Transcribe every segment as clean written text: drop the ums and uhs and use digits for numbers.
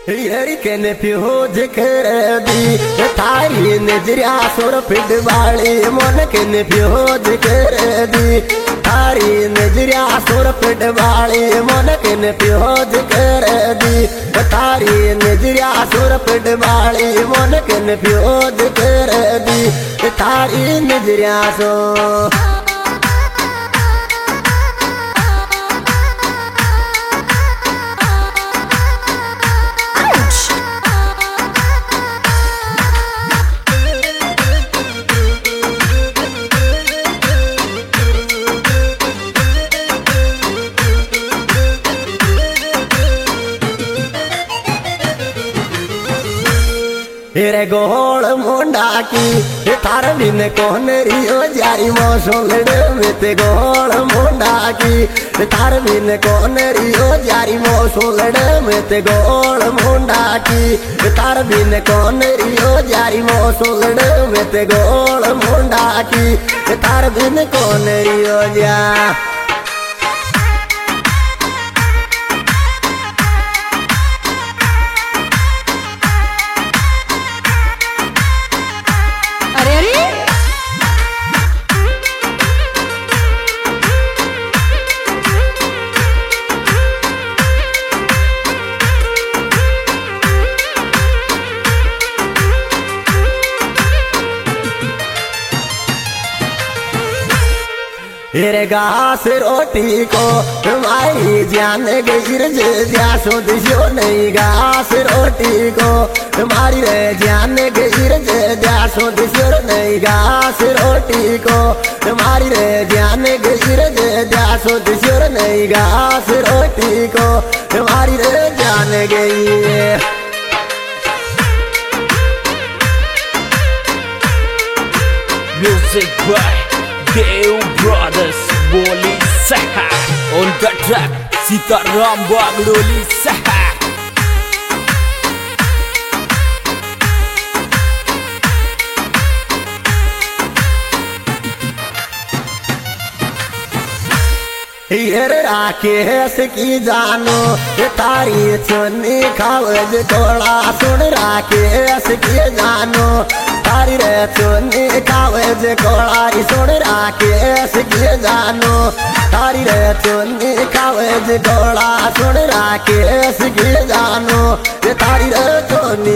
हरी कन प्योज कर दी थारी नजरिया सोड़ फिट वाली मन कन प्योज कर दी थारी नजरिया सोड़ फिट वाली मन कन प्योज कर दी थारी नजरिया सोड़ फिट वाली मन कन प्योज कर दी थारी नजरिया सो तेरे गोल मुंडा की थार बिन कौन रियो जारी मौसोलड़ में ते गोल मुंडा की थार बिन कौन रियो जारी मौसोलड़ में ते गोल मुंडा की थार बिन कौन रियो जारी मौसोलड़ में ते गोल मुंडा की थार बिन कौन रियो जा तेरे घास रोटी को तुम्हारी जान गिर जासो दिशो नहीं घास रोटी को तुम्हारी रे जान गिर जासो दिशो नहीं घास रोटी को तुम्हारी रे जान गिर जासो दिशो नहीं घास रोटी को तुम्हारी रे जान गई Music by Deo Brothers Boli Saha on the track Sitaram Bagdoli Saha here Rakesh की जानो तारी चुन्नी खावज तोड़ा सुन राकेश की जानो तारी रे चुन्नी खावज कोड़ारी सुन राकेश की जानो तारी रे चुन्नी खावज कोड़ा सुन राकेश की जानो तारी रे चुन्नी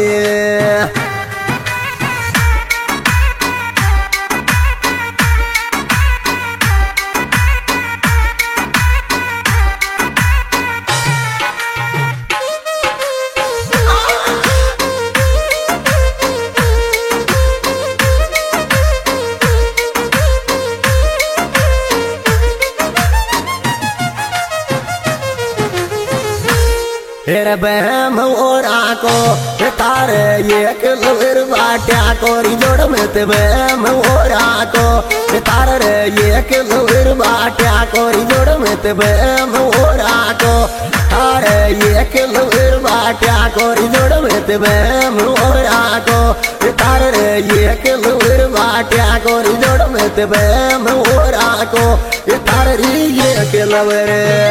तेरे बहम और आको तारे एक लवर बाट्या कोरी जोड़ में ते बहम और आको तारे एक लवर बाट्या कोरी जोड़ में ते बहम और आको तारे एक लवर बाट्या कोरी जोड़ में ते बहम और आको तारे एक लवर बाट्या कोरी जोड़ में ते बहम और आको तारे एक लवर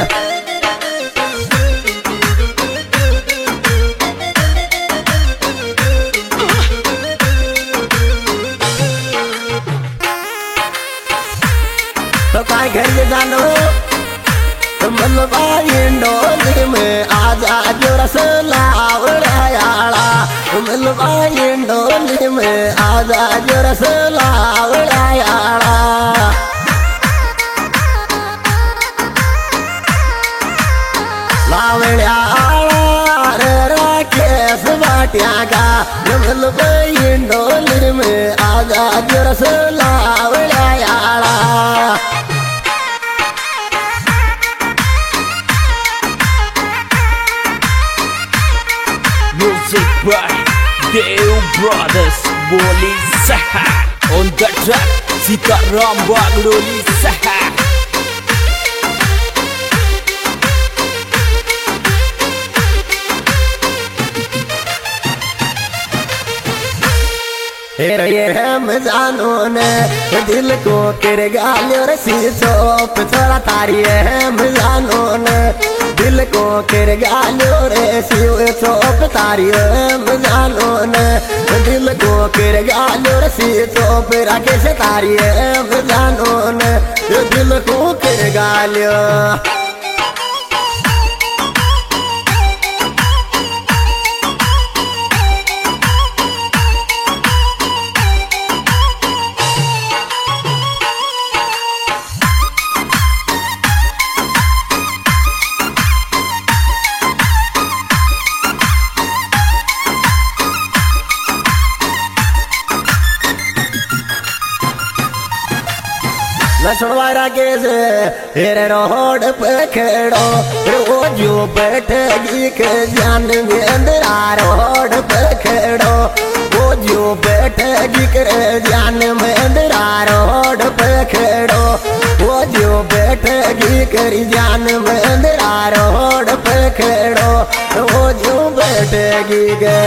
तो काय घर ये जानो तो मलबाई डोली में आजा जो रसला आवड़ायाला तो मलबाई डोली में आजा जो रसला आवड़ायाला लावड़ायाला रे राकेश बाटिया का मलबाई डोली में आजा जो रसला आवड़ायाला Music by Deo Brothers Boli Saha on the track Sitaram Bagdoli Saha ये हम जानो ने दिल को तेरे गालियों सी चोप छोड़ा तारी हम जानो ने दिल को कर गालो रे शिव चोप तारी जानो न दिल को कर गालो रे शिव चोप राकेश तारी जानो न दिल को कर गालो लक्ष्मण के से हेरे रोड पे खेड़ो वो जो बैठेगी के जान में अंदरा रोड पे खेड़ो वो जो बैठेगी के जान में अंदरा रोड पे खेड़ो वो जो बैठेगी कर जान में अंदरा रोड पे खेड़ो वो जो बैठेगी के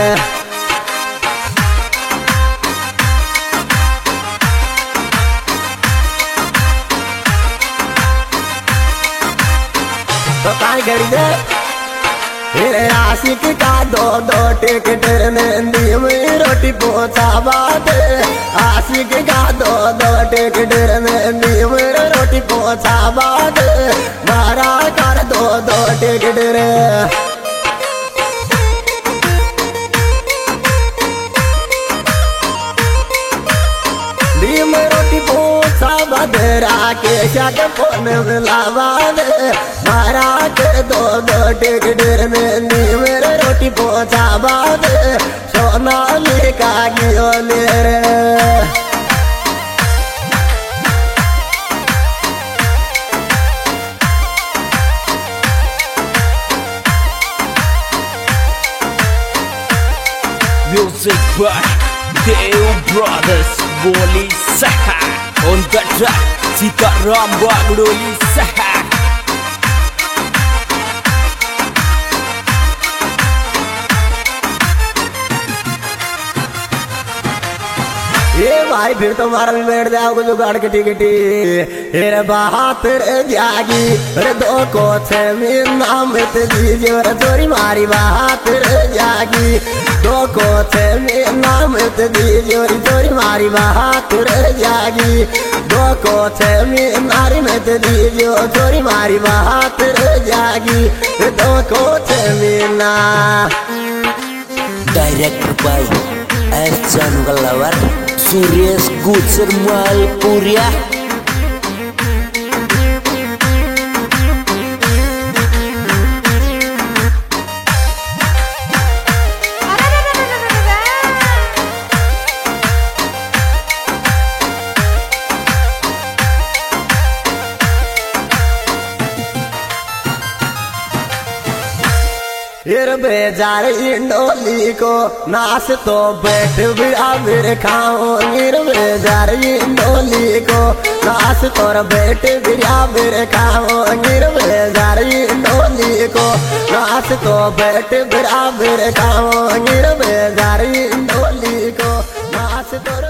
तो काय करी दे तेरे आशिक का दो टिकट नंदी में रोटी पहुंचावा दे आशिक का दो टिकट नंदी में रोटी पहुंचावा दे मारा कर दो टिकट रे में रोटी पहुंचा बदरा के शक फोन लावा दे मारा कर दो टिकट में मेरे रोटी पहुंचा दे सोना लेका गियो ले रे Music by Deo Brothers Boli Saha. On the track Sitaram Bagdoli Saha. ये भाई फिर तो मारा भी बैठ जाओगे जो गाड़ के टिकटी रे बात रे जागी रे दो को छे नाम दीजिए रे चोरी मारी बात रे जागी दो को छे नाम दीजिए रे चोरी मारी बात रे जागी दो को छे नारी में दीजिए चोरी मारी बात रे जागी दो को छे ना Directed by S. Janugalavar Suresh Gutsar Malpuria. फिर बेजार इंडोली को नाश तो बैठ बिराबिर खाओ गिर बेजार इंडोली को नाश तो बैठ बिराबिर खाओ गिर बेजार इंडोली को नाश तो बैठ बिराबिर खाओ गिर बेजार इंडोली को नाश तो